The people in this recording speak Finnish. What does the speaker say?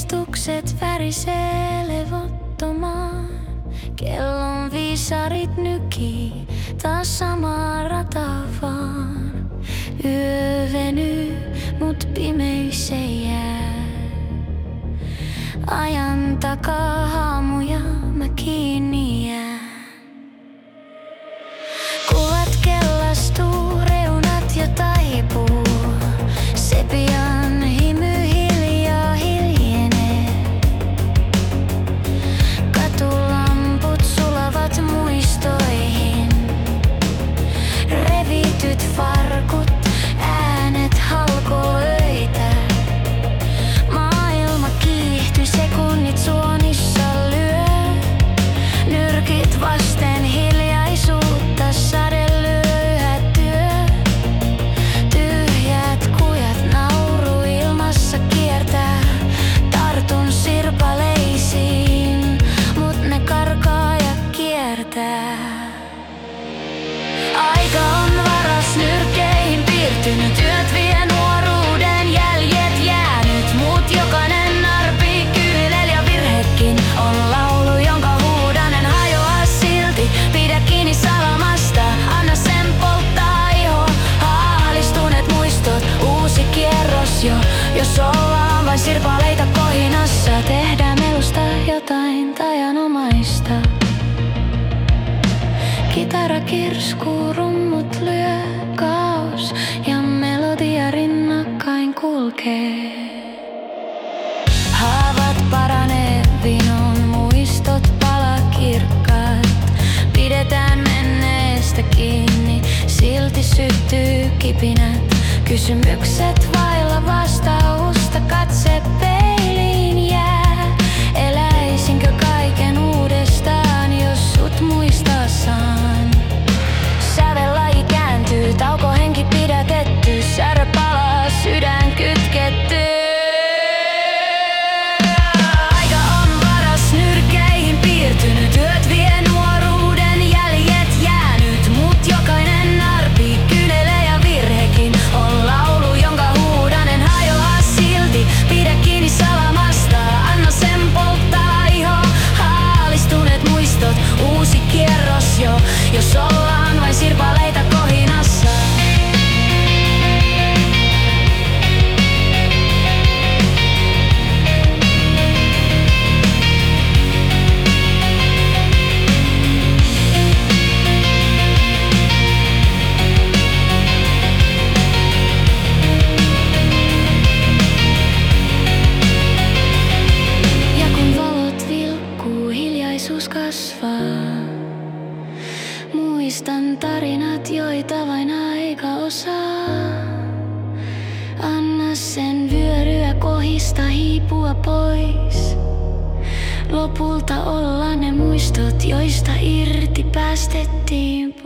Ristukset värisee levottomaan. Kellon viisarit nykii, taas sama rata vaan. Yö venyy, mut pimeys ei jää. Ajan takaa haamuja mä kiinni jään. Kuvat kellastuu, reunat jo taipuu. Se pian himy hiljaa hiljenee. Katulamput sulavat muistoihin. Revityt farkut, äänet halkoo öitä. Maailma kiihtyy, sekunnit suonissa lyö. Nyrkit vasten hiljaisuutta, sade lyö yhä työ. Tyhjät kujat nauru ilmassa kiertää. Tartun sirpaleisiin, mut ne karkaa ja kiertää. Aika on varas nyrkkeihin piirtynyt, työt vie nuoruuden jäljet jäänyt. Mut jokainen arpi, kyynel ja virhekin on laulu, jonka huudan en hajoa silti. Pidä kiinni salamasta, anna sen polttaa iho. Haalistuneet muistot, uusi kierros jo. Jos ollaan vain sirpaleita kohinassa, tehdään melusta jotain taianomaista. Kitara kirskuu, rummut lyö, kaos ja melodia rinnakkain kulkee. Haavat paranee, vinon muistot palakirkkaat. Pidetään menneestä kiinni, silti syttyy kipinät. Kysymykset vailla vastausta, katse peiliin jää. Eläisinkö kaiken uudestaan, jos sut muistaa saan? Sävellaji kääntyy, taukohenki pidätetty, särö palaa, sydän kytketty. Aika on varas nyrkkeihin piirtynyt, työt vie nuoruuden jäljet jäänyt. Mut jokainen arpi, kyynele ja virhekin on laulu, jonka huudan en hajoa silti. Pidä kiinni salamasta, anna sen polttaa iho. Haalistuneet muistot, uusi kierros jo. Jos ollaan vain sirpaleita kohinassa. Ja kun valot vilkkuu, hiljaisuus kasvaa. Muistan tarinat, joita vain aika osaa. Anna sen vyöryä, kohista hiipua pois. Lopulta olla ne muistot, joista irti päästettiin pois.